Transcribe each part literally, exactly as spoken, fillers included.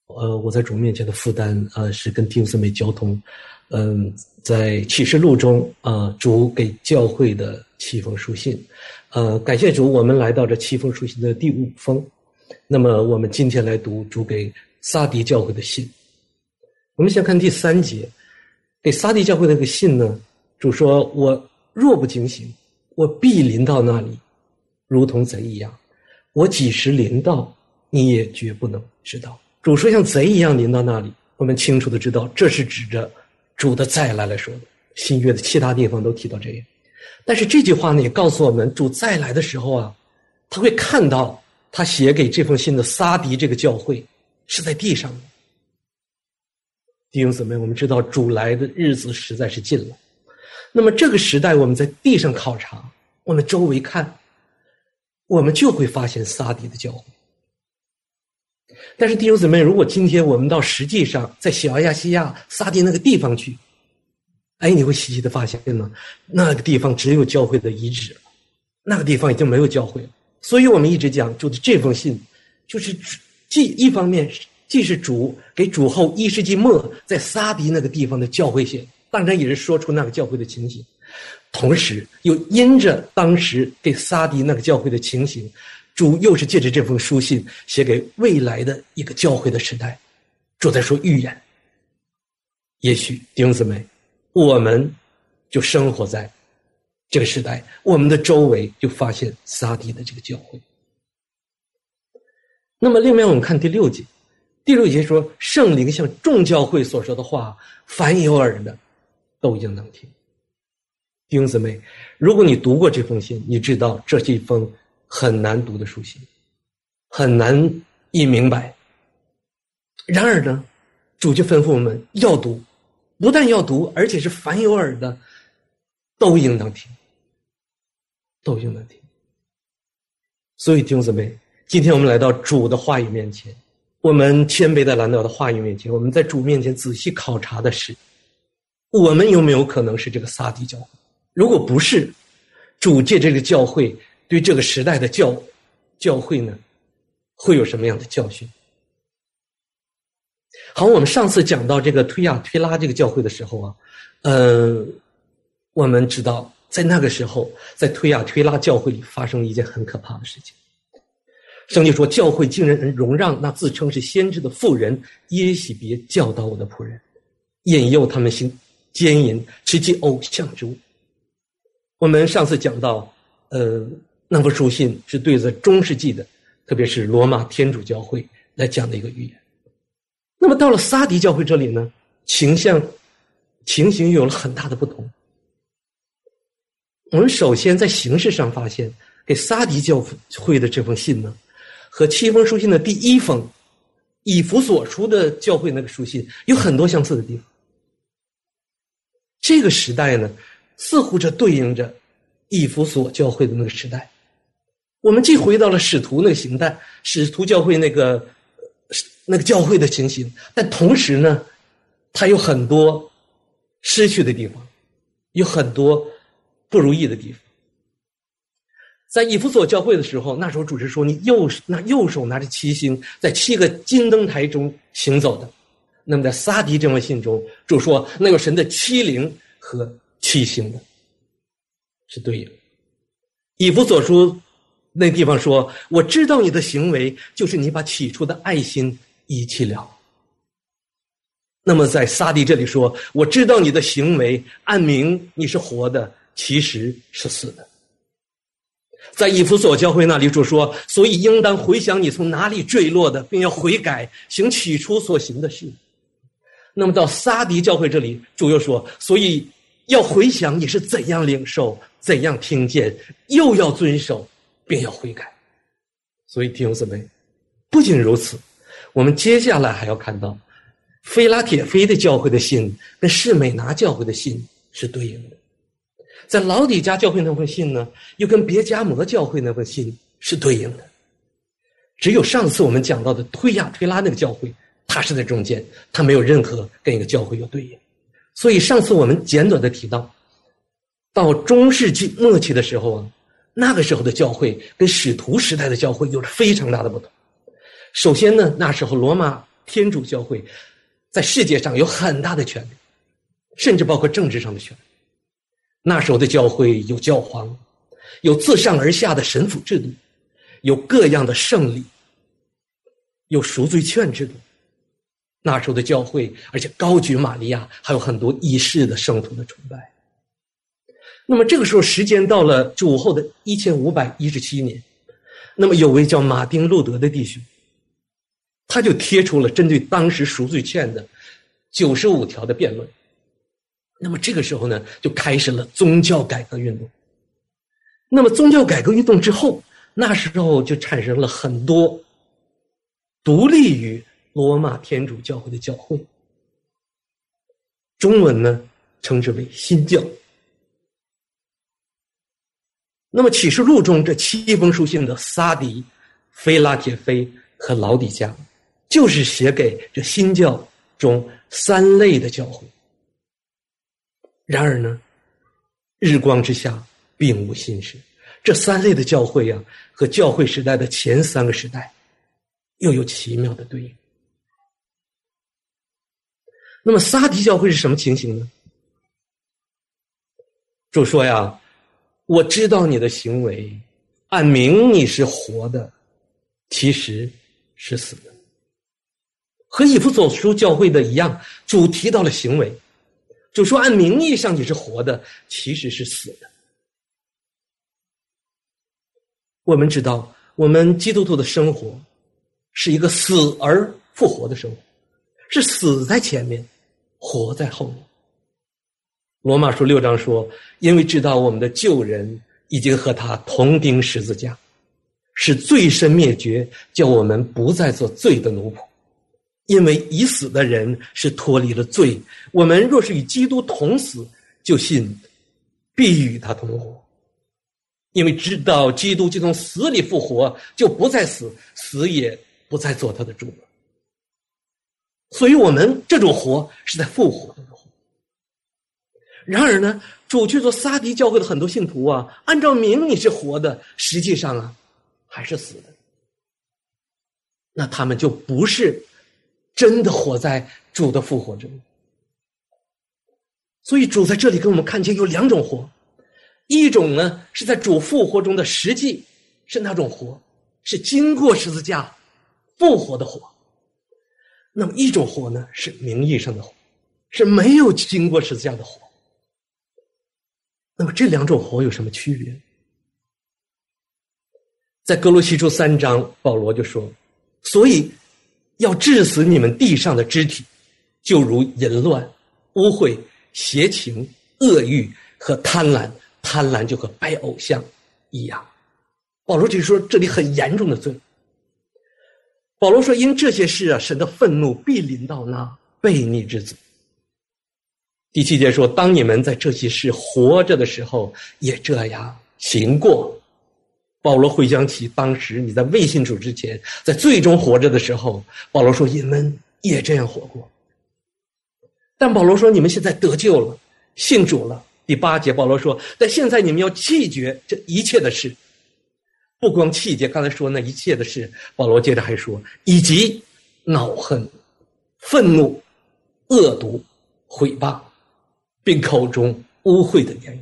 呃，我在主面前的负担，呃，是跟弟兄姊妹交通。嗯、呃，在启示录中，啊、呃，主给教会的七封书信，呃，感谢主，我们来到这七封书信的第五封。那么，我们今天来读主给撒狄教会的信。我们先看第三节，给撒狄教会的这个信呢，主说：“我若不警醒，我必临到那里，如同贼一样。我几时临到，你也绝不能知道。”主说像贼一样临到那里，我们清楚的知道，这是指着主的再来来说的。新约的其他地方都提到这样，但是这句话呢，也告诉我们，主再来的时候啊，他会看到他写给这封信的撒狄这个教会是在地上的。弟兄姊妹，我们知道主来的日子实在是近了。那么这个时代，我们在地上考察，我们周围看，我们就会发现撒狄的教会。但是弟兄姊妹，如果今天我们到实际上在小亚细亚撒狄那个地方去，哎，你会稀奇的发现呢，那个地方只有教会的遗址了，那个地方已经没有教会了。所以我们一直讲主的这封信，就是既一方面既是主给主后一世纪末在撒狄那个地方的教会写，当然也是说出那个教会的情形，同时又因着当时给撒狄那个教会的情形，主又是借着这封书信写给未来的一个教会的时代，主在说预言。也许弟兄姊妹，我们就生活在这个时代，我们的周围就发现撒狄的这个教会。那么另外我们看第六节，第六节说，圣灵向众教会所说的话，凡有耳的都应当听。弟兄姊妹，如果你读过这封信，你知道这是一封很难读的书信，很难以明白。然而呢，主就吩咐我们要读，不但要读，而且是凡有耳的都应当听，都应当听。所以弟兄姊妹，今天我们来到主的话语面前，我们谦卑的来到的话语面前，我们在主面前仔细考察的是，我们有没有可能是这个撒狄教会？如果不是，主借这个教会对这个时代的教教会呢，会有什么样的教训？好，我们上次讲到这个推亚推拉这个教会的时候啊，呃，我们知道在那个时候，在推亚推拉教会里发生了一件很可怕的事情。圣经说，教会竟然容让那自称是先知的妇人耶洗别教导我的仆人，引诱他们行奸淫，吃祭偶像之物。我们上次讲到，呃，那封书信是对着中世纪的，特别是罗马天主教会来讲的一个预言。那么到了撒狄教会这里呢，情象情形有了很大的不同。我们首先在形式上发现，给撒狄教会的这封信呢，和七封书信的第一封以弗所书的教会那个书信有很多相似的地方。这个时代呢，似乎这对应着以弗所教会的那个时代。我们既回到了使徒那个形态，使徒教会那个那个教会的情形，但同时呢，它有很多失去的地方，有很多不如意的地方。在以弗所教会的时候，那时候主持说，你右那右手拿着七星，在七个金灯台中行走的。那么在撒狄这封信中，主说那有神的七灵和七星的，是对应。以弗所书那地方说，我知道你的行为，就是你把起初的爱心遗弃了。那么在撒狄这里说，我知道你的行为，暗明你是活的，其实是死的。在以弗所教会那里主说，所以应当回想你从哪里坠落的，并要悔改，行起初所行的事。那么到撒狄教会这里，主又说，所以要回想你是怎样领受，怎样听见，又要遵守，并要悔改。所以弟兄姊妹，不仅如此，我们接下来还要看到菲拉铁菲的教会的信跟士美拿教会的信是对应的。在老底嘉教会那封信呢，又跟别迦摩教会那封信是对应的。只有上次我们讲到的推亚推拉那个教会，它是在中间，它没有任何跟一个教会有对应。所以上次我们简短的提到，到中世纪末期的时候啊，那个时候的教会跟使徒时代的教会有着非常大的不同。首先呢，那时候罗马天主教会在世界上有很大的权力，甚至包括政治上的权力。那时候的教会有教皇，有自上而下的神父制度，有各样的圣礼，有赎罪券制度。那时候的教会而且高举玛利亚，还有很多仪式的圣徒的崇拜。那么这个时候时间到了主后的一千五百一十七年，那么有位叫马丁路德的弟兄，他就贴出了针对当时赎罪券的九十五条的辩论。那么这个时候呢，就开始了宗教改革运动。那么宗教改革运动之后，那时候就产生了很多独立于罗马天主教会的教会，中文呢称之为新教。那么启示录中这七封书信的撒狄、菲拉铁菲和老底嘉，就是写给这新教中三类的教会。然而呢，日光之下并无新事，这三类的教会啊，和教会时代的前三个时代又有奇妙的对应。那么撒狄教会是什么情形呢？主说呀，我知道你的行为，按名你是活的，其实是死的。和以弗所书教会的一样，主提到了行为，主说按名义上你是活的，其实是死的。我们知道，我们基督徒的生活是一个死而复活的生活，是死在前面，活在后面。罗马书六章说，因为知道我们的旧人已经和他同钉十字架，使罪身灭绝，叫我们不再做罪的奴仆。因为已死的人是脱离了罪，我们若是与基督同死，就信必与他同活。因为知道基督既从死里复活，就不再死，死也不再做他的主了。所以我们这种活是在复活中的活。然而呢，主去做撒狄教会的很多信徒啊，按照名你是活的，实际上啊还是死的。那他们就不是真的活在主的复活中。所以主在这里给我们看见有两种活，一种呢是在主复活中的实际，是那种活，是经过十字架复活的活。那么一种活呢是名义上的活，是没有经过十字架的活。那么这两种活有什么区别？在哥罗西书三章，保罗就说，所以要治死你们地上的肢体，就如淫乱、污秽、邪情、恶欲和贪婪，贪婪就和拜偶像一样。保罗就说这里很严重的罪。保罗说，因这些事啊，神的愤怒必临到那悖逆之子。第七节说，当你们在这些事活着的时候，也这样行过。保罗回想起当时你在未信主之前，在罪中活着的时候，保罗说你们也这样活过。但保罗说你们现在得救了，信主了。第八节保罗说，但现在你们要弃绝这一切的事。不光弃绝刚才说那一切的事，保罗接着还说，以及恼恨、愤怒、恶毒、毁谤，并口中污秽的言语，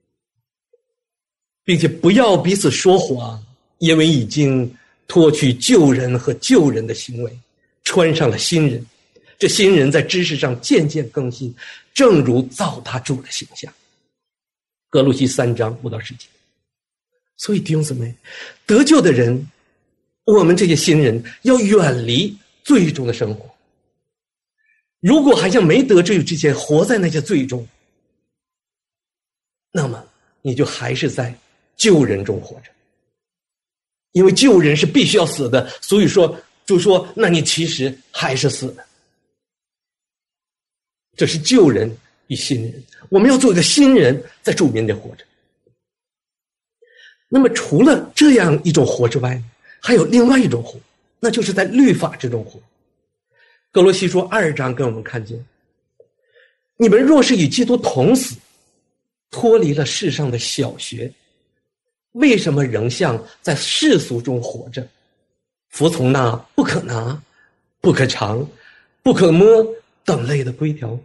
并且不要彼此说谎，因为已经脱去旧人和旧人的行为，穿上了新人。这新人在知识上渐渐更新，正如造他主的形象。歌路西三章五到十节。所以弟兄姊妹，得救的人，我们这些新人要远离罪中的生活。如果还像没得救之前活在那些罪中，那么你就还是在旧人中活着。因为旧人是必须要死的，所以说就说那你其实还是死的。这是旧人与新人，我们要做一个新人，在主面前活着。那么除了这样一种活之外，还有另外一种活，那就是在律法之中活。歌罗西书二章跟我们看见，你们若是与基督同死，脱离了世上的小学，为什么仍像在世俗中活着，服从那不可拿、不可尝、 不可摸等类的规条。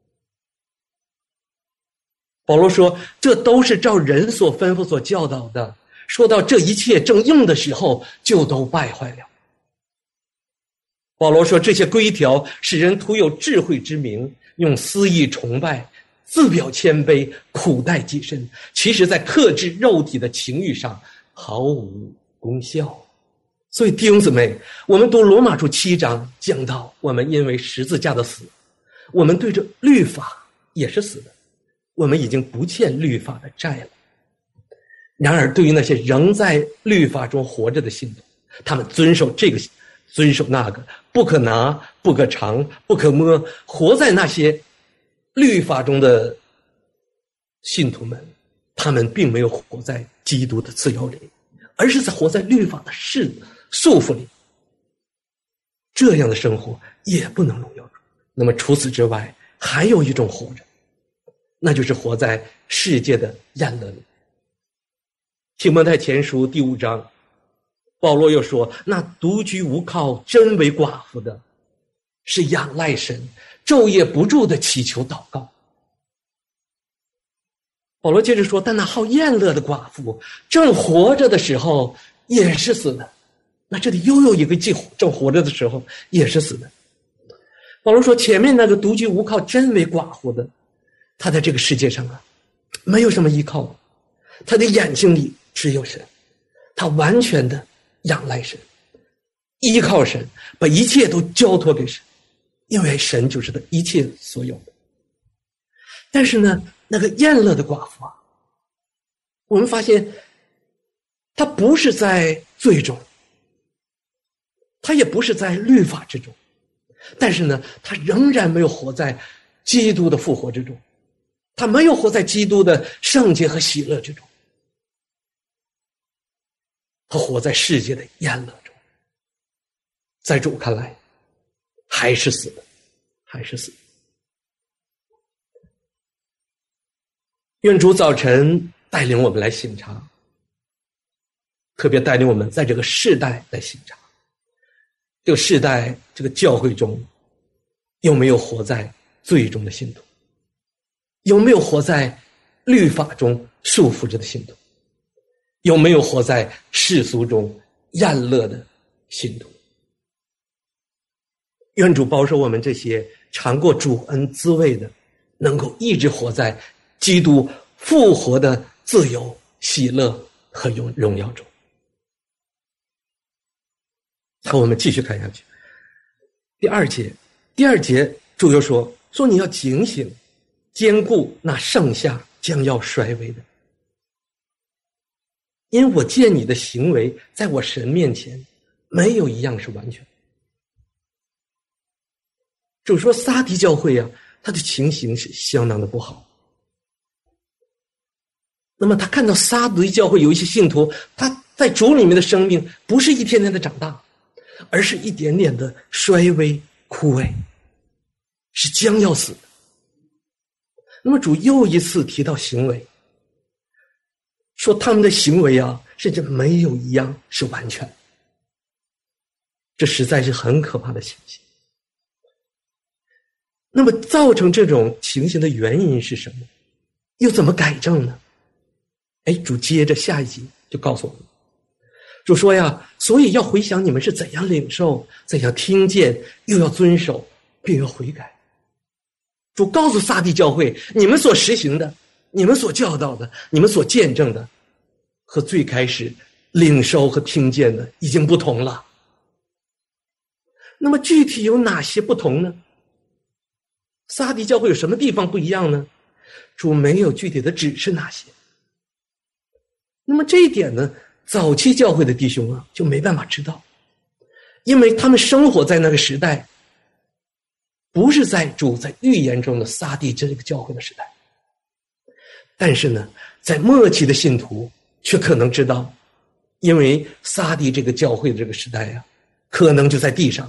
保罗说，这都是照人所吩咐所教导的，说到这一切正用的时候，就都败坏了。保罗说，这些规条使人徒有智慧之名，用私意崇拜，自表谦卑，苦待己身，其实在克制肉体的情欲上毫无功效。所以弟兄姊妹，我们读罗马书七章讲到，我们因为十字架的死，我们对着律法也是死的，我们已经不欠律法的债了。然而对于那些仍在律法中活着的信徒，他们遵守这个遵守那个，不可拿，不可尝，不可摸，活在那些律法中的信徒们，他们并没有活在基督的自由里，而是在活在律法的事束缚里。这样的生活也不能荣耀主。那么除此之外，还有一种活着，那就是活在世界的宴乐里。提摩太前书第五章，保罗又说，那独居无靠真为寡妇的，是仰赖神，昼夜不住的祈求祷告。保罗接着说，但那好宴乐的寡妇正活着的时候也是死的。那这里又有一个既正活着的时候也是死的。保罗说，前面那个独居无靠真为寡妇的，他在这个世界上啊，没有什么依靠，他的眼睛里只有神，他完全的仰赖神，依靠神，把一切都交托给神，因为神就是他一切所有的。但是呢，那个宴乐的寡妇啊，我们发现他不是在罪中，他也不是在律法之中，但是呢，他仍然没有活在基督的复活之中，他没有活在基督的圣洁和喜乐之中，他活在世界的宴乐中。在主看来，还是死的，还是死的。愿主早晨带领我们来省察，特别带领我们在这个世代来省察，这个世代这个教会中有没有活在罪中的信徒，有没有活在律法中束缚着的信徒，有没有活在世俗中宴乐的信徒。愿主保守我们这些尝过主恩滋味的，能够一直活在基督复活的自由、喜乐和荣耀中。好，我们继续看下去。第二节，第二节主又说，说你要警醒，坚固那剩下将要衰微的，因为我见你的行为在我神面前没有一样是完全。主说撒狄教会啊，他的情形是相当的不好。那么他看到撒狄教会有一些信徒，他在主里面的生命不是一天天的长大，而是一点点的衰微枯萎，是将要死的。那么主又一次提到行为，说他们的行为啊，甚至没有一样是完全。这实在是很可怕的情形。那么造成这种情形的原因是什么？又怎么改正呢？哎，主接着下一集就告诉我们，主说呀，所以要回想你们是怎样领受，怎样听见，又要遵守，并要悔改。主告诉撒狄教会，你们所实行的，你们所教导的，你们所见证的，和最开始领受和听见的已经不同了。那么具体有哪些不同呢？撒狄教会有什么地方不一样呢？主没有具体的指示哪些。那么这一点呢，早期教会的弟兄啊就没办法知道，因为他们生活在那个时代，不是在主在预言中的撒狄这个教会的时代。但是呢，在末期的信徒却可能知道，因为撒狄这个教会的这个时代啊，可能就在地上。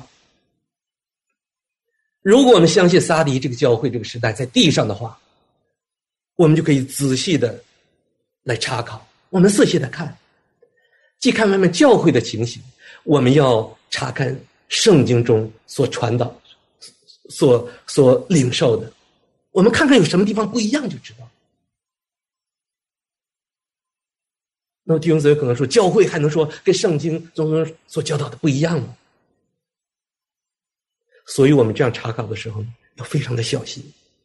如果我们相信撒狄这个教会这个时代在地上的话，我们就可以仔细的来查考，我们仔细的看，既看外面教会的情形，我们要查看圣经中所传导所所领受的。我们看看有什么地方不一样就知道。那么弟兄姊妹可能说，教会还能说跟圣经中所教导的不一样吗？所以我们这样查考的时候要非常的小心。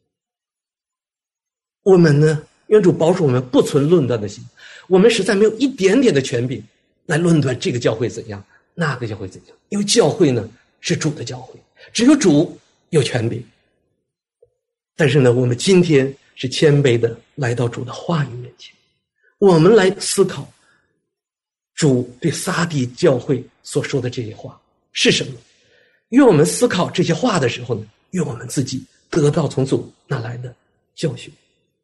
我们呢，愿主保守我们不存论断的心，我们实在没有一点点的权柄来论断这个教会怎样，那个教会怎样，因为教会呢是主的教会，只有主有权柄。但是呢，我们今天是谦卑的来到主的话语面前，我们来思考主对撒狄教会所说的这些话是什么。愿我们思考这些话的时候呢，愿我们自己得到从主那来的教训。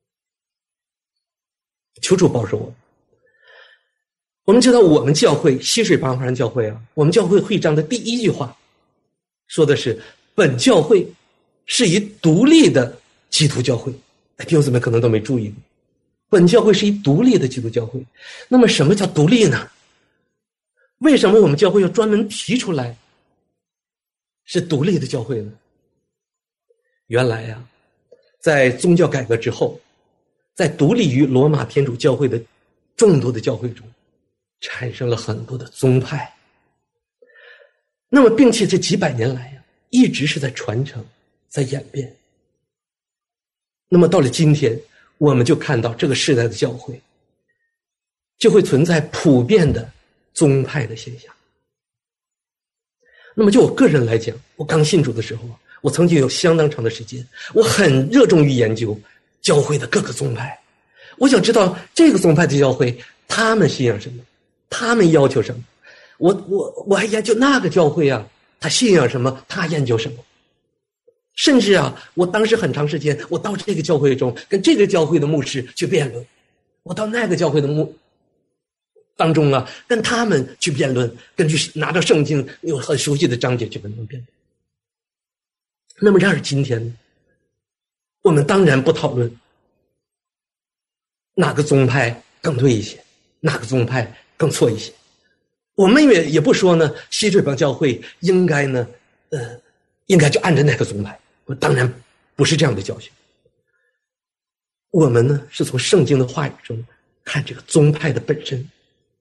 求主保守我们。我们知道我们教会溪水八华山教会啊，我们教会会章的第一句话说的是，本教会是一独立的基督教会。弟兄姊妹可能都没注意，本教会是一独立的基督教会。那么什么叫独立呢？为什么我们教会要专门提出来是独立的教会呢？原来呀、啊，在宗教改革之后，在独立于罗马天主教会的众多的教会中，产生了很多的宗派。那么并且这几百年来呀、啊，一直是在传承，在演变。那么到了今天，我们就看到这个时代的教会就会存在普遍的宗派的现象。那么就我个人来讲，我刚信主的时候，我曾经有相当长的时间，我很热衷于研究教会的各个宗派。我想知道这个宗派的教会他们信仰什么，他们要求什么。我我我还研究那个教会啊，他信仰什么，他研究什么。甚至啊，我当时很长时间，我到这个教会中跟这个教会的牧师去辩论，我到那个教会的牧当中啊，跟他们去辩论，根据拿到圣经有很熟悉的章节去跟他们辩论。那么然而今天我们当然不讨论哪个宗派更对一些，哪个宗派更错一些。我们也也不说呢，西水帮教会应该呢，呃，应该就按照那个宗派。我当然不是这样的教训。我们呢，是从圣经的话语中看这个宗派的本身。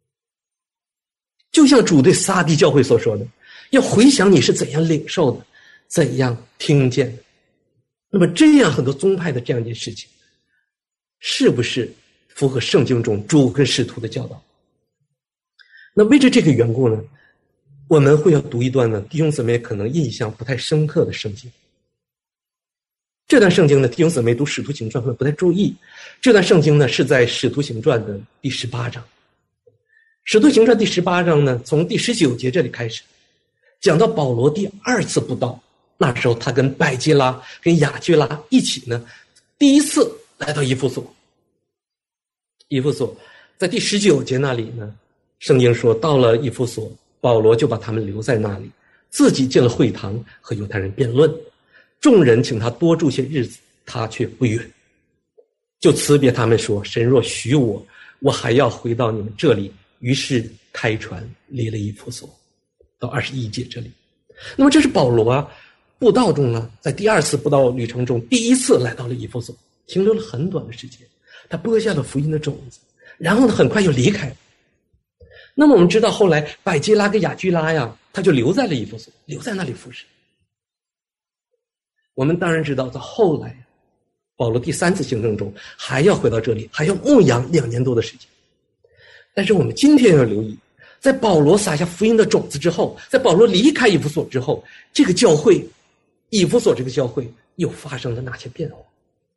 就像主对撒狄教会所说的，要回想你是怎样领受的，怎样听见的。那么这样很多宗派的这样一件事情，是不是符合圣经中主跟使徒的教导？那为着这个缘故呢，我们会要读一段呢弟兄姊妹可能印象不太深刻的圣经。这段圣经呢，弟兄姊妹读使徒行传会不太注意。这段圣经呢是在使徒行传的第十八章。使徒行传第十八章呢，从第十九节这里开始，讲到保罗第二次布道。那时候他跟百基拉、跟雅居拉一起呢，第一次来到以弗所。以弗所在第十九节那里呢，圣经说到了以弗所，保罗就把他们留在那里，自己进了会堂和犹太人辩论。众人请他多住些日子，他却不允，就辞别他们说：神若许我，我还要回到你们这里。于是开船离了以弗所，到二十一节这里。那么这是保罗啊布道中呢，在第二次布道旅程中第一次来到了以弗所，停留了很短的时间，他播下了福音的种子，然后呢很快又离开。那么我们知道后来百基拉跟雅居拉呀，他就留在了以弗所，留在那里服侍。我们当然知道到后来保罗第三次行政中还要回到这里，还要牧养两年多的时间。但是我们今天要留意，在保罗撒下福音的种子之后，在保罗离开以弗所之后，这个教会以弗所这个教会又发生了哪些变化。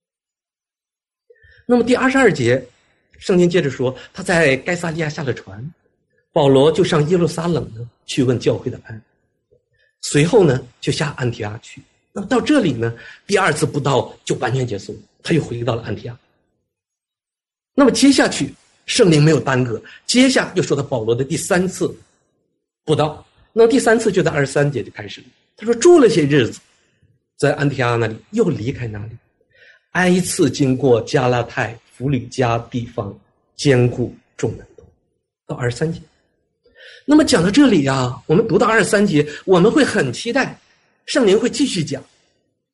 那么第二十二节圣经接着说，他在该撒利亚下了船，保罗就上耶路撒冷呢去问教会的安，随后呢就下安提阿去。那么到这里呢，第二次布道就完全结束，他又回到了安提阿。那么接下去圣灵没有耽搁，接下又说到保罗的第三次布道。那第三次就在二十三节就开始了，他说住了些日子，在安提阿那里又离开那里，挨次经过加拉太、弗吕加地方，兼顾众门徒，到二十三节。那么讲到这里啊，我们读到二十三节，我们会很期待圣灵会继续讲，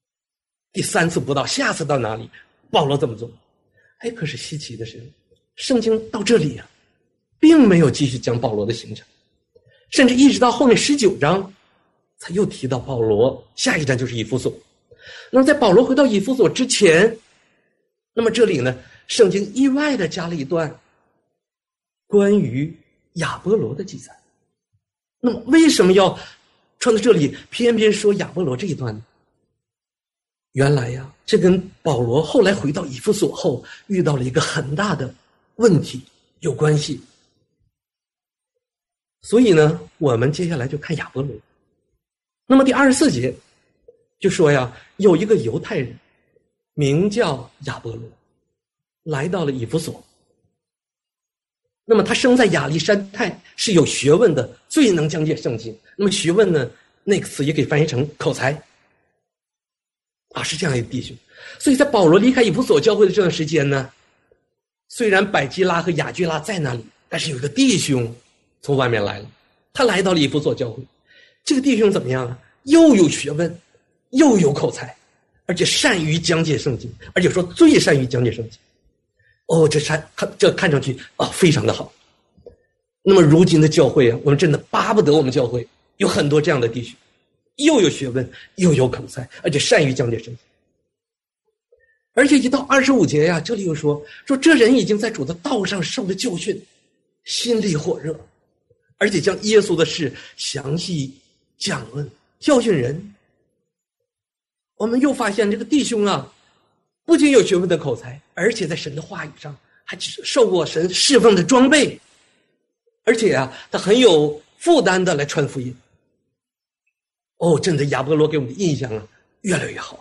第三次不到，下次到哪里？保罗怎么做？哎，可是稀奇的是，圣经到这里啊，并没有继续讲保罗的行程，甚至一直到后面十九章，才又提到保罗下一站就是以弗所。那么在保罗回到以弗所之前，那么这里呢，圣经意外的加了一段关于亚波罗的记载。那么为什么要传到这里，偏偏说亚波罗这一段呢？原来呀，这跟保罗后来回到以弗所后遇到了一个很大的问题有关系。所以呢，我们接下来就看亚波罗。那么第二十四节就说呀，有一个犹太人名叫亚波罗，来到了以弗所。那么他生在亚历山泰，是有学问的，最能讲解圣经。那么学问呢，那个词也可以翻译成口才啊，是这样一个弟兄。所以在保罗离开以弗所教会的这段时间呢，虽然百基拉和雅居拉在那里，但是有一个弟兄从外面来了，他来到了以弗所教会。这个弟兄怎么样啊？又有学问，又有口才，而且善于讲解圣经，而且说最善于讲解圣经。哦，这看这看上去啊，非常的好。那么如今的教会啊，我们真的巴不得我们教会有很多这样的弟兄，又有学问，又有口才，而且善于讲解圣经。而且一到二十五节呀、啊，这里又说说这人已经在主的道上受了教训，心里火热，而且将耶稣的事详细讲论，教训人。我们又发现这个弟兄啊，不仅有学问的口才，而且在神的话语上还受过神释放的装备，而且啊，他很有负担的来传福音。哦，真的亚波罗给我们的印象啊，越来越好。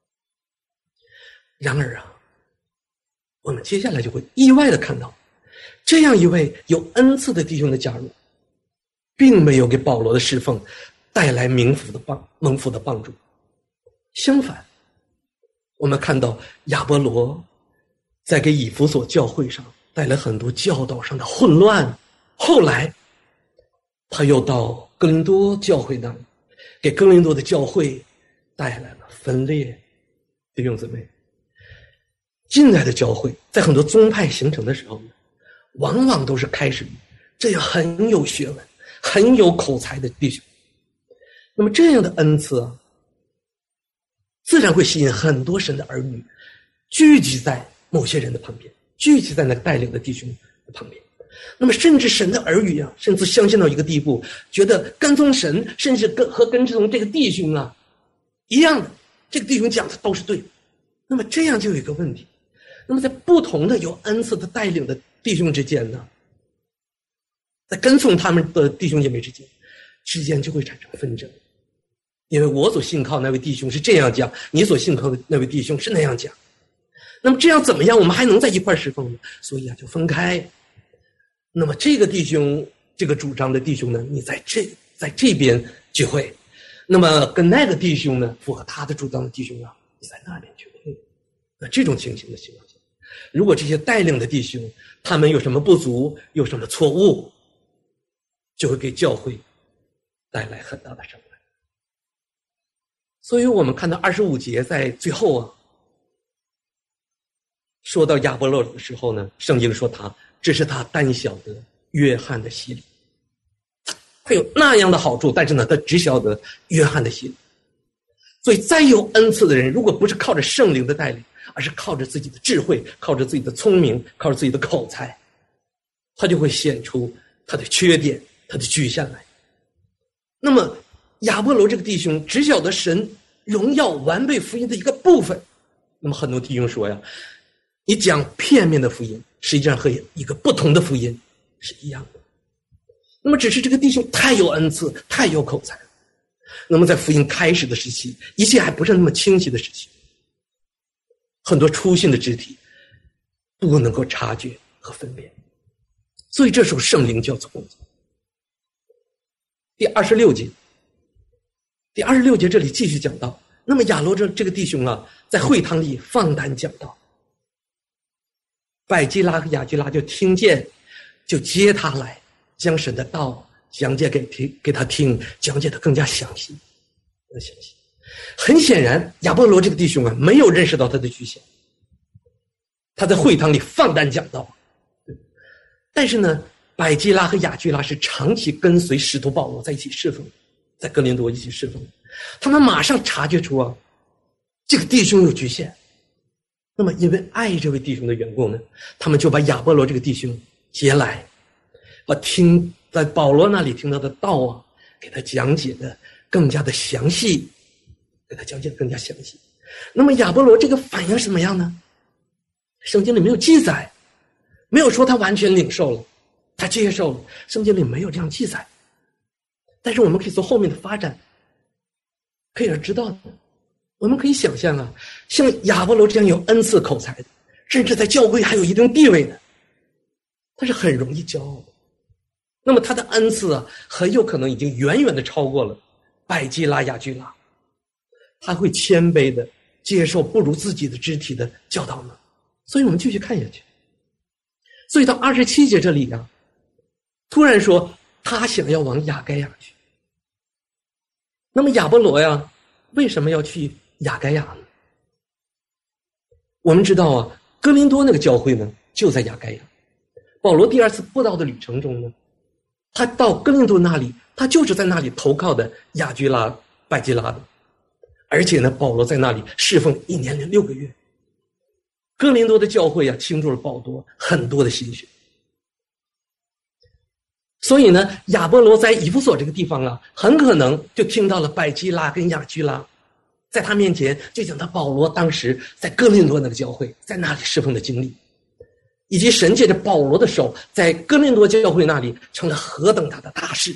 然而啊，我们接下来就会意外的看到，这样一位有恩赐的弟兄的加入，并没有给保罗的侍奉带来名福的帮蒙福的帮助。相反，我们看到亚波罗在给以弗所教会上带来很多教导上的混乱，后来他又到哥林多教会那里，给哥林多的教会带来了分裂。弟兄姊妹，近代的教会在很多宗派形成的时候呢，往往都是开始于这样很有学问、很有口才的弟兄。那么这样的恩赐啊，自然会吸引很多神的儿女聚集在某些人的旁边，聚集在那个带领的弟兄的旁边。那么甚至神的儿女啊，甚至相信到一个地步，觉得跟从神，甚至跟和跟从这个弟兄啊一样的，这个弟兄讲的都是对的。那么这样就有一个问题，那么在不同的有恩赐的带领的弟兄之间呢，在跟从他们的弟兄姐妹之间之间就会产生纷争。因为我所信靠那位弟兄是这样讲，你所信靠的那位弟兄是那样讲，那么这样怎么样我们还能在一块侍奉呢？所以啊，就分开。那么这个弟兄，这个主张的弟兄呢，你在这在这边聚会，那么跟那个弟兄呢，符合他的主张的弟兄啊，你在那边聚会。那这种情形的情况下，如果这些带领的弟兄他们有什么不足，有什么错误，就会给教会带来很大的伤害。所以我们看到二十五节在最后啊，说到亚波罗的时候呢，圣经说他这是他单晓得约翰的洗礼，他有那样的好处，但是呢，他只晓得约翰的洗礼。所以再有恩赐的人，如果不是靠着圣灵的带领，而是靠着自己的智慧，靠着自己的聪明，靠着自己的口才，他就会显出他的缺点，他的局限来。那么亚波罗这个弟兄只晓得神荣耀完备福音的一个部分，那么很多弟兄说呀，你讲片面的福音，实际上和一个不同的福音是一样的。那么只是这个弟兄太有恩赐，太有口才，那么在福音开始的时期，一切还不是那么清晰的时期，很多初信的肢体不能够察觉和分辨，所以这时候圣灵就要做工作。第二十六节第二十六节这里继续讲到，那么亚罗这这个弟兄啊，在会堂里放胆讲道，百基拉和雅居拉就听见，就接他来，将神的道讲解给听给他听，讲解的更加详细，更详细。 很显然，亚波罗这个弟兄啊，没有认识到他的局限。他在会堂里放胆讲道，但是呢，百基拉和亚居拉是长期跟随使徒保罗在一起侍奉，在哥林多一起侍奉，他们马上察觉出啊，这个弟兄有局限。那么因为爱这位弟兄的缘故呢，他们就把亚波罗这个弟兄接来，把听在保罗那里听到的道啊，给他讲解的更加的详细，给他讲解的更加详细。那么亚波罗这个反应是怎么样呢？圣经里没有记载，没有说他完全领受了，他接受了，圣经里没有这样记载。但是我们可以从后面的发展可以知道的，我们可以想象啊，像亚波罗这样有恩赐口才的，甚至在教会还有一定地位的，他是很容易骄傲的。那么他的恩赐啊，很有可能已经远远的超过了百基拉、亚居拉。他会谦卑的接受不如自己的肢体的教导吗？所以我们继续看下去。所以到二十七节这里啊，突然说他想要往亚该亚去。那么亚波罗呀，为什么要去亚该亚呢？我们知道啊，哥林多那个教会呢，就在亚该亚。保罗第二次布道的旅程中呢，他到哥林多那里，他就是在那里投靠的亚居拉、百基拉的。而且呢，保罗在那里侍奉一年零六个月。哥林多的教会啊，倾注了保罗很多的心血。所以呢，亚波罗在以弗所这个地方啊，很可能就听到了百基拉跟亚居拉，在他面前就讲到保罗当时在哥林多那个教会，在那里侍奉的经历，以及神借着保罗的手，在哥林多教会那里成了何等大的大事。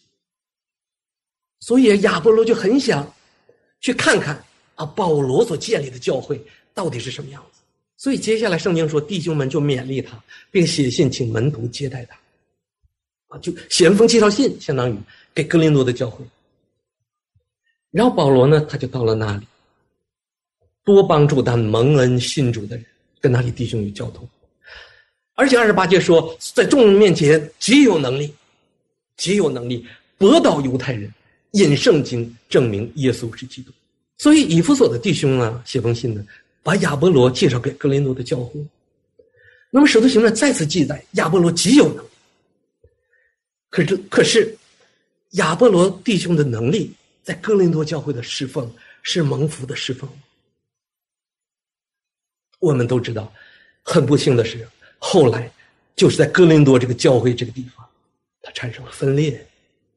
所以亚波罗就很想去看看啊，保罗所建立的教会到底是什么样子。所以接下来圣经说，弟兄们就勉励他，并写信请门徒接待他，啊，就写了封介绍信，相当于给哥林多的教会。然后保罗呢，他就到了那里，多帮助他蒙恩信主的人，跟那里弟兄有交通。而且二十八节说，在众人面前极有能力，极有能力驳倒犹太人，引圣经证明耶稣是基督。所以以弗所的弟兄啊，写封信呢，把亚波罗介绍给哥林多的教会。那么使徒行传再次记载亚波罗极有能力。可是可是亚波罗弟兄的能力在哥林多教会的侍奉是蒙福的侍奉。我们都知道，很不幸的是，后来就是在哥林多这个教会这个地方，它产生了分裂。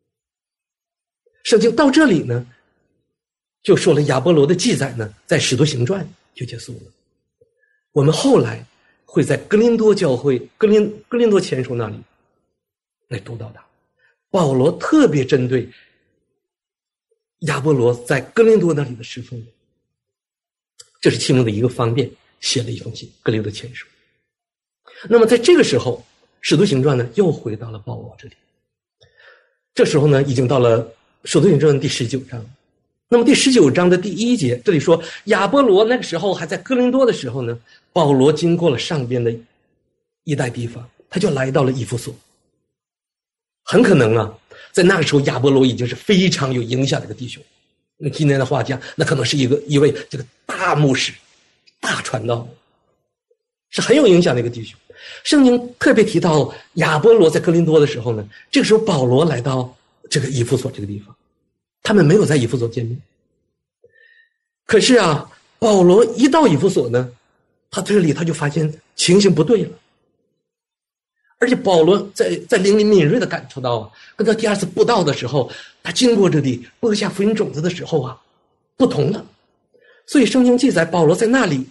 圣经到这里呢，就说了亚波罗的记载呢，在使徒行传就结束了。我们后来会在哥林多教会哥林哥林多前书那里来读到他。保罗特别针对亚波罗在哥林多那里的侍奉，这是其中的一个方面，写了一封信，哥林多前书。那么在这个时候，使徒行传呢又回到了保罗这里。这时候呢，已经到了使徒行传第十九章。那么第十九章的第一节，这里说亚波罗那个时候还在哥林多的时候呢，保罗经过了上边的一带地方，他就来到了以弗所。很可能啊，在那个时候亚波罗已经是非常有影响的一个弟兄。那今天的话讲，那可能是一个一位这个大牧师、大传道，是很有影响的一个弟兄。圣经特别提到亚波罗在哥林多的时候呢，这个时候保罗来到这个以弗所这个地方，他们没有在以弗所见面。可是啊，保罗一到以弗所呢，他这里他就发现情形不对了。而且保罗在在灵里敏锐的感受到啊，跟他第二次布道的时候，他经过这里播下福音种子的时候啊，不同了。所以圣经记载保罗在那里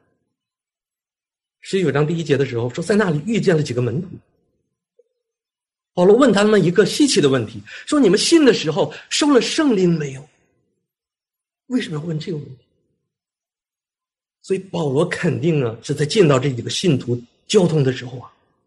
十九章第一节的时候说，在那里遇见了几个门徒。保罗问他们一个稀奇的问题，说你们信的时候收了圣灵没有？为什么要问这个问题？所以保罗肯定啊，是在见到这几个信徒交通的时候啊，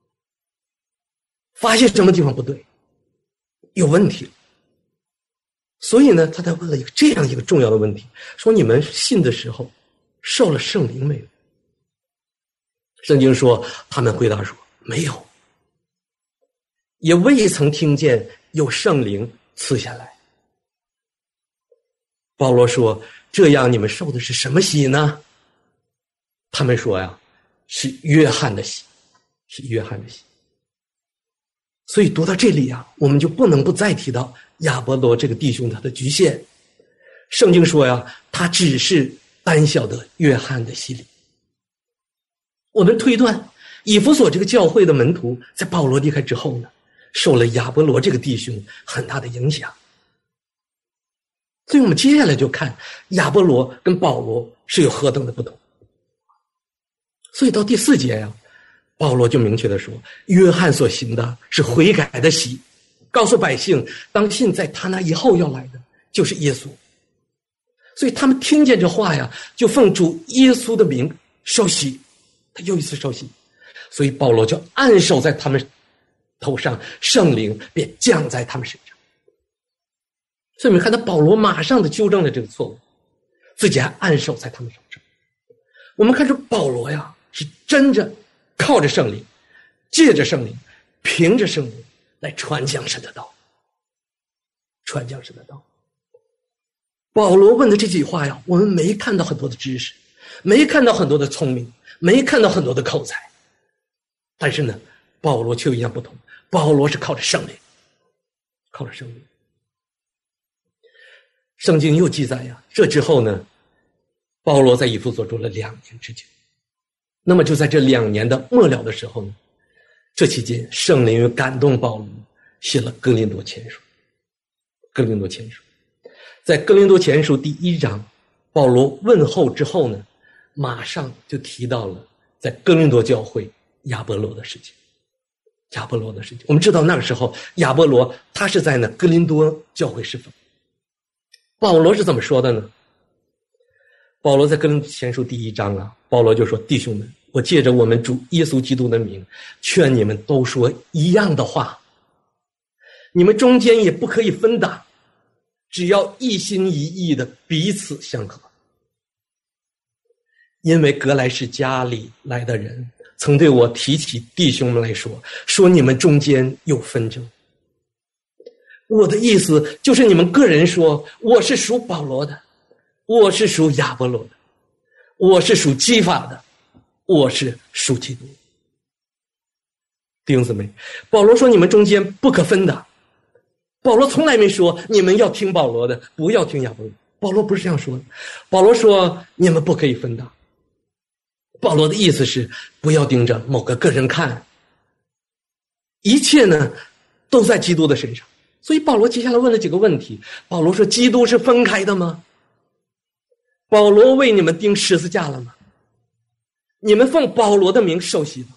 发现什么地方不对，有问题了。所以呢，他才问了一个这样一个重要的问题，说你们信的时候受了圣灵没有？圣经说他们回答说没有，也未曾听见有圣灵赐下来。 保罗说，这样你们受的是什么洗呢？他们说呀，是约翰的洗，是约翰的洗。所以读到这里啊，我们就不能不再提到亚波罗这个弟兄他的局限。圣经说呀，他只是单晓得约翰的洗礼。我们推断以弗所这个教会的门徒在保罗离开之后呢，受了亚波罗这个弟兄很大的影响。所以我们接下来就看亚波罗跟保罗是有何等的不同。所以到第四节呀、啊，保罗就明确的说，约翰所行的是悔改的洗，告诉百姓当信在他那以后要来的就是耶稣。所以他们听见这话呀，就奉主耶稣的名受洗，他又一次受洗。所以保罗就按手在他们头上，圣灵便降在他们身上。所以我们看到保罗马上的纠正了这个错误，自己还按手在他们手上。我们看出保罗呀，是真着靠着圣灵，借着圣灵，凭着圣灵来传讲神的道，传讲神的道。保罗问的这句话呀，我们没看到很多的知识，没看到很多的聪明，没看到很多的口才，但是呢，保罗却有一样不同，保罗是靠着圣灵，靠着圣灵。圣经又记载呀，这之后呢，保罗在以弗所住了两年之久。那么就在这两年的末了的时候呢，这期间圣灵又感动保罗写了哥林多前书。哥林多前书，在哥林多前书第一章，保罗问候之后呢，马上就提到了在哥林多教会亚波罗的事情。亚波罗的事情，我们知道那个时候亚波罗他是在那哥林多教会侍奉。保罗是怎么说的呢？保罗在哥林多前书第一章啊，保罗就说，弟兄们，我借着我们主耶稣基督的名，劝你们都说一样的话，你们中间也不可以分党，只要一心一意的彼此相合。因为格莱士家里来的人曾对我提起弟兄们来说，说你们中间有纷争。我的意思就是你们个人说，我是属保罗的，我是属亚波罗的，我是属基法的，我是属基督。弟兄姊妹，保罗说你们中间不可分的。保罗从来没说你们要听保罗的，不要听亚波罗。保罗不是这样说的。保罗说你们不可以分的。保罗的意思是不要盯着某个个人看，一切呢都在基督的身上。所以保罗接下来问了几个问题。保罗说，基督是分开的吗？保罗为你们钉十字架了吗？你们奉保罗的名受洗吗？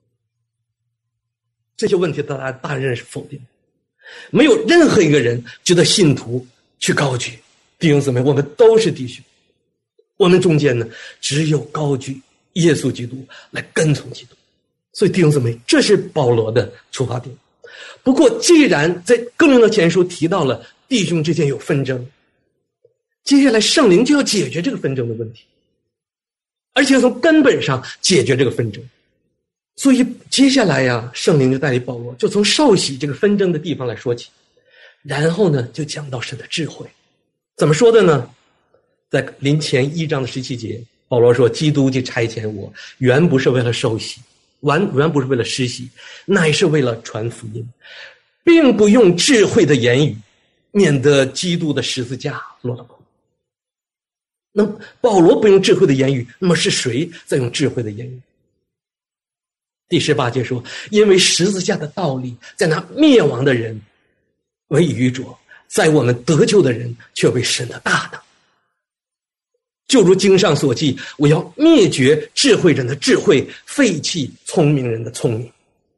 这些问题大家大人是否定，没有任何一个人值得信徒去高举。弟兄姊妹，我们都是弟兄，我们中间呢只有高举耶稣基督来跟从基督。所以弟兄姊妹，这是保罗的出发点。不过既然在哥林多前书提到了弟兄之间有纷争，接下来圣灵就要解决这个纷争的问题，而且从根本上解决这个纷争。所以接下来呀，圣灵就带领保罗就从受洗这个纷争的地方来说起，然后呢就讲到神的智慧。怎么说的呢？在临前一章的十七节，保罗说，基督就差遣我，原不是为了受洗，完原不是为了施洗，乃是为了传福音，并不用智慧的言语，免得基督的十字架落了空。那么保罗不用智慧的言语，那么是谁在用智慧的言语？第十八节说，因为十字架的道理在那灭亡的人为愚拙，在我们得救的人却为神的大能。就如经上所记，我要灭绝智慧人的智慧，废弃聪明人的聪明。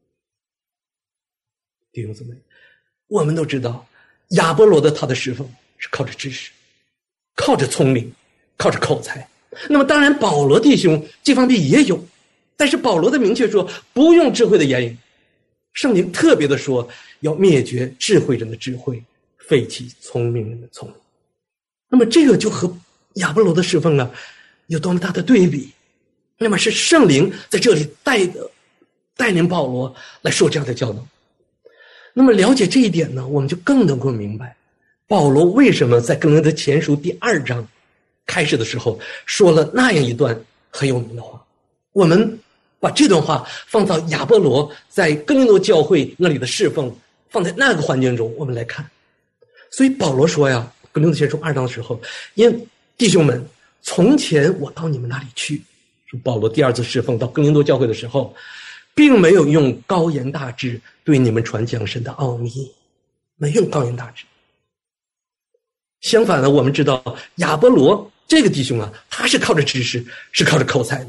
弟兄姊妹，我们都知道亚波罗的他的侍奉是靠着知识，靠着聪明，靠着口才。那么当然保罗弟兄这方面也有，但是保罗的明确说不用智慧的言语，圣灵特别的说要灭绝智慧人的智慧，废弃聪明人的聪明。那么这个就和亚波罗的侍奉啊有多么大的对比。那么是圣灵在这里带的带领保罗来说这样的教导。那么了解这一点呢，我们就更能够明白保罗为什么在哥林多前书第二章开始的时候说了那样一段很有名的话？我们把这段话放到亚波罗在哥林多教会那里的侍奉，放在那个环境中，我们来看。所以保罗说呀，哥林多前书二章的时候，因弟兄们，从前我到你们那里去，说保罗第二次侍奉到哥林多教会的时候，并没有用高言大志对你们传讲神的奥秘，没用高言大志。相反呢，我们知道亚波罗这个弟兄啊，他是靠着知识，是靠着口才的。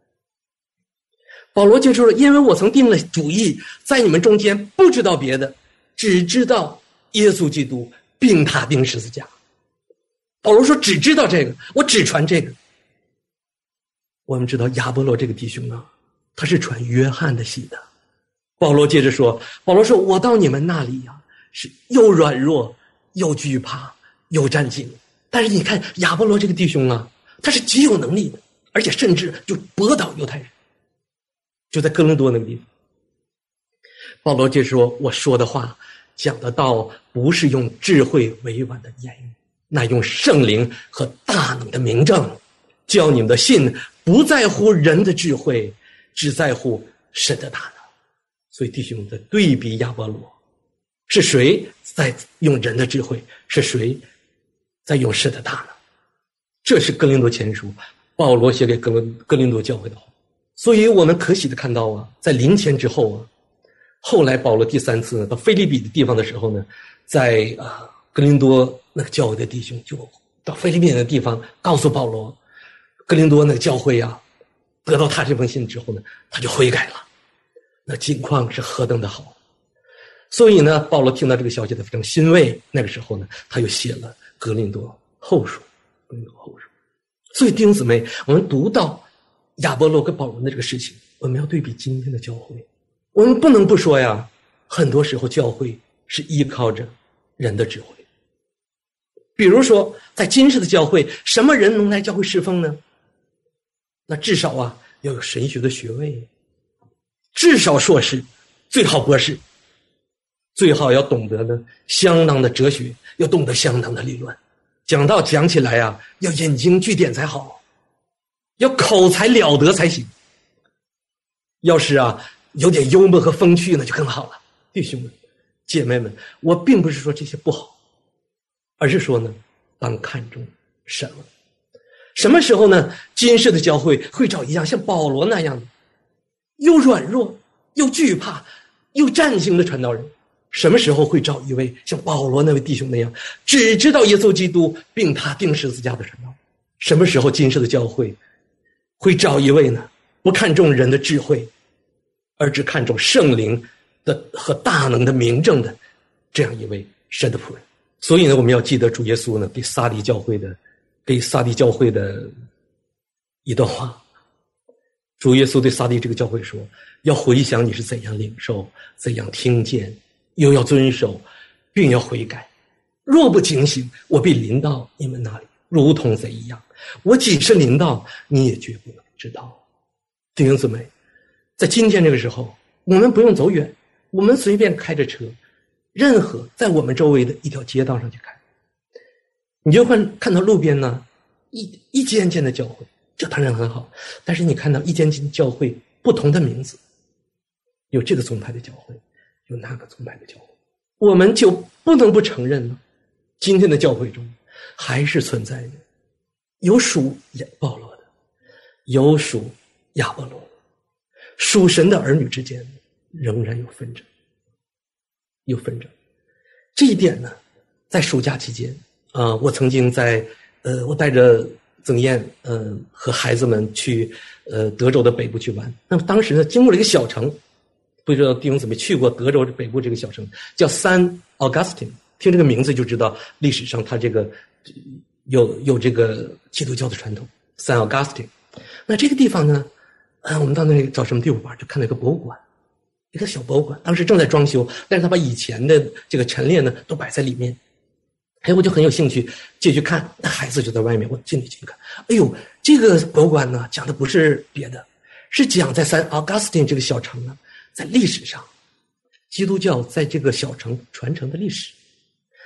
保罗就说了，因为我曾定了主意，在你们中间不知道别的，只知道耶稣基督并他钉十字架。保罗说只知道这个，我只传这个。我们知道亚波罗这个弟兄呢，他是传约翰的信的。保罗接着说，保罗说我到你们那里呀、啊，是又软弱又惧怕又战兢。但是你看亚波罗这个弟兄啊，他是极有能力的，而且甚至就驳倒犹太人，就在哥林多那个地方。保罗接着说，我说的话讲的道不是用智慧委婉的言语，那用圣灵和大能的明证，叫你们的信不在乎人的智慧，只在乎神的大能。所以弟兄的对比亚波罗，是谁在用人的智慧，是谁在用神的大能？这是哥林多前书保罗写给哥林哥林多教会的话。所以我们可喜的看到啊，在临前之后啊，后来保罗第三次到腓立比的地方的时候呢，在啊哥林多那个教会的弟兄就到腓立比的地方告诉保罗，哥林多那个教会啊，得到他这封信之后呢，他就悔改了，那情况是何等的好。所以呢，保罗听到这个消息他非常欣慰，那个时候呢，他又写了哥林多后书。哥林多后书。所以弟兄姊妹，我们读到亚波罗跟保罗的这个事情，我们要对比今天的教会。我们不能不说呀，很多时候教会是依靠着人的智慧。比如说在今世的教会，什么人能来教会侍奉呢？那至少啊要有神学的学位，至少硕士，最好博士，最好要懂得呢相当的哲学，要懂得相当的理论，讲道讲起来啊要引经据典才好，要口才了得才行。要是啊有点幽默和风趣那就更好了。弟兄们姐妹们，我并不是说这些不好，而是说呢当看重什么。什么时候呢今世的教会会找一样像保罗那样的又软弱又惧怕又战兢的传道人？什么时候会找一位像保罗那位弟兄那样只知道耶稣基督并他钉十字架的传道人？什么时候今世的教会会找一位呢不看重人的智慧，而只看重圣灵的和大能的明证的这样一位神的仆人？所以呢，我们要记得主耶稣呢给撒狄教会的给撒狄教会的一段话。主耶稣对撒狄这个教会说，要回想你是怎样领受，怎样听见，又要遵守，并要悔改。若不警醒，我必临到你们那里，如同贼一样。我几时临到，你也绝不能知道。弟兄姊妹，在今天这个时候，我们不用走远，我们随便开着车，任何在我们周围的一条街道上去开，你就会看到路边呢一一间间的教会，这当然很好，但是你看到一间间教会不同的名字，有这个宗派的教会，有那个宗派的教会，我们就不能不承认了，今天的教会中还是存在着有属保罗的，有属亚波罗的，属神的儿女之间仍然有纷争，有纷争。这一点呢，在暑假期间啊、呃，我曾经在呃，我带着曾燕嗯、呃、和孩子们去呃德州的北部去玩。那么当时呢，经过了一个小城，不知道弟兄姊妹去过德州北部这个小城，叫 Saint Augustine， 听这个名字就知道历史上它这个有有这个基督教的传统 Saint Augustine。那这个地方呢，啊，我们到那里找什么地方玩，就看到一个博物馆，一个小博物馆，当时正在装修，但是他把以前的这个陈列呢都摆在里面。哎，我就很有兴趣进去看，那孩子就在外面，我进去进去看。哎呦，这个博物馆呢讲的不是别的，是讲在Saint Augustine这个小城呢，在历史上基督教在这个小城传承的历史。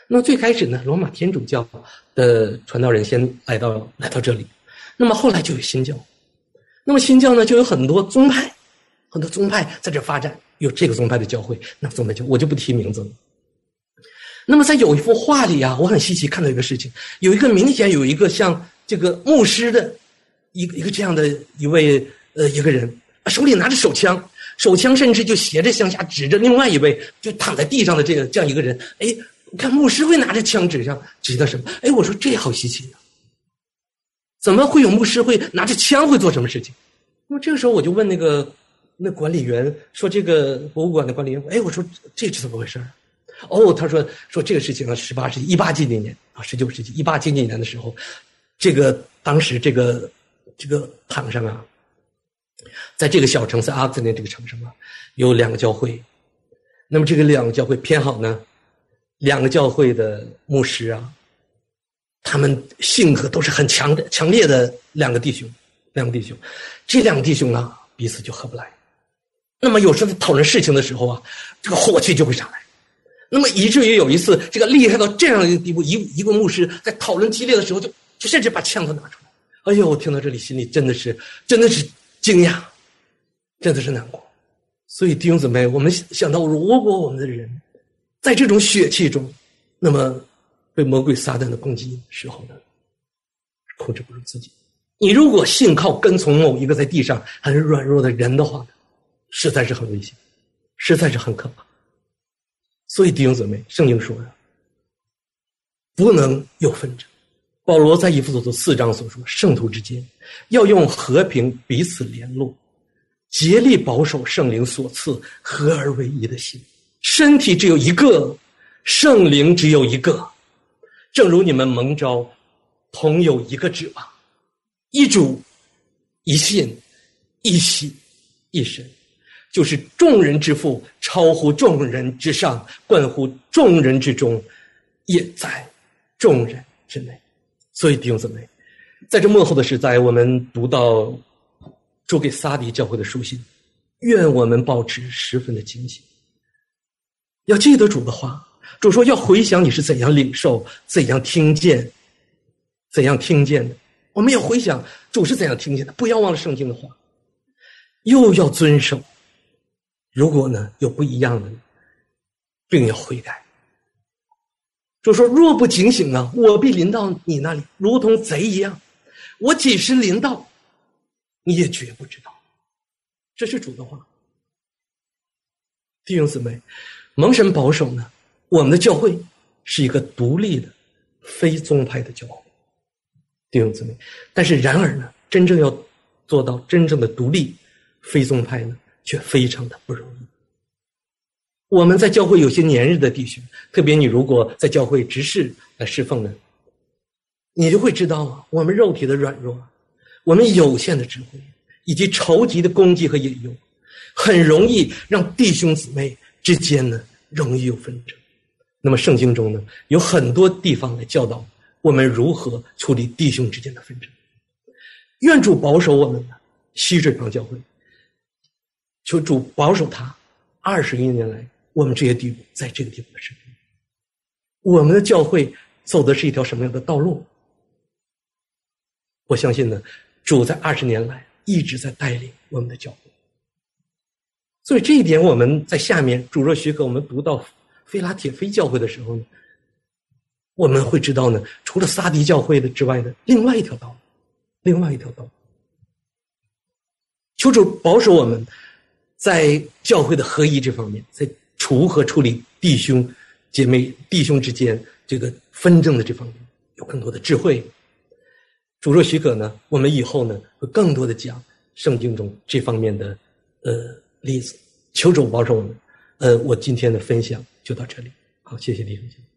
那么最开始呢，罗马天主教的传道人先来到来到这里，那么后来就有新教，那么新教呢就有很多宗派，很多宗派在这发展，有这个宗派的教会，那个宗派教我就不提名字了。那么在有一幅画里啊，我很稀奇看到一个事情，有一个明显有一个像这个牧师的一个一个这样的一位呃一个人，手里拿着手枪，手枪甚至就斜着向下指着另外一位就躺在地上的这个这样一个人。哎，你看牧师会拿着枪指向指的什么？哎，我说这好稀奇啊，怎么会有牧师会拿着枪会做什么事情？那么这个时候我就问那个那管理员说，这个博物馆的管理员，哎，我说这是怎么回事？哦，他说说这个事情啊，十八世纪一八几几年啊，十九世纪一八几几年的时候，这个当时这个这个堂上啊，在这个小城在阿兹内这个城上啊，有两个教会，那么这个两个教会偏好呢，两个教会的牧师啊，他们性格都是很强的强烈的两个弟兄，两个弟兄，这两个弟兄啊彼此就合不来，那么有时候在讨论事情的时候啊，这个火气就会上来。那么以至于有一次，这个厉害到这样一个地步，一一个牧师在讨论激烈的时候就，就甚至把枪都拿出来。哎呦，我听到这里，心里真的是，真的是惊讶，真的是难过。所以弟兄姊妹，我们想到，如果我们的人在这种血气中，那么被魔鬼撒旦的攻击的时候呢，控制不住自己。你如果信靠跟从某一个在地上很软弱的人的话呢，实在是很危险，实在是很可怕。所以弟兄姊妹，圣经说呀，不能有纷争。保罗在以弗所书四章所说，圣徒之间要用和平彼此联络，竭力保守圣灵所赐合而为一的心。身体只有一个，圣灵只有一个，正如你们蒙召同有一个指望，一主，一信，一喜，一神，就是众人之父，超乎众人之上，冠乎众人之中，也在众人之内。所以弟兄姊妹，在这末后的时代，我们读到主给撒狄教会的书信，愿我们保持十分的警醒，要记得主的话。主说要回想你是怎样领受，怎样听见，怎样听见的。我们要回想主是怎样听见的，不要忘了圣经的话，又要遵守。如果呢有不一样的，并要悔改。就说若不警醒啊，我必临到你那里，如同贼一样。我几时临到，你也绝不知道。这是主的话。弟兄姊妹，蒙神保守呢，我们的教会是一个独立的非宗派的教会。弟兄姊妹，但是然而呢，真正要做到真正的独立非宗派呢，却非常的不容易。我们在教会有些年日的弟兄，特别你如果在教会执事来侍奉呢，你就会知道啊，我们肉体的软弱，我们有限的智慧，以及仇敌的攻击和引诱，很容易让弟兄姊妹之间呢容易有纷争。那么圣经中呢，有很多地方来教导我们如何处理弟兄之间的纷争。愿主保守我们呢，西水旁教会，求主保守他二十一年来我们这些弟兄在这个地方的生命。我们的教会走的是一条什么样的道路？我相信呢，主在二十年来一直在带领我们的教会。所以这一点我们在下面主若许可，我们读到菲拉铁非教会的时候呢，我们会知道呢，除了撒狄教会的之外的另外一条道路，另外一条道路。求主保守我们在教会的合一这方面，在处和处理弟兄姐妹弟兄之间这个纷争的这方面有更多的智慧。主若许可呢，我们以后呢会更多的讲圣经中这方面的呃例子。求主保守我们。呃，我今天的分享就到这里。好，谢谢弟兄姐妹。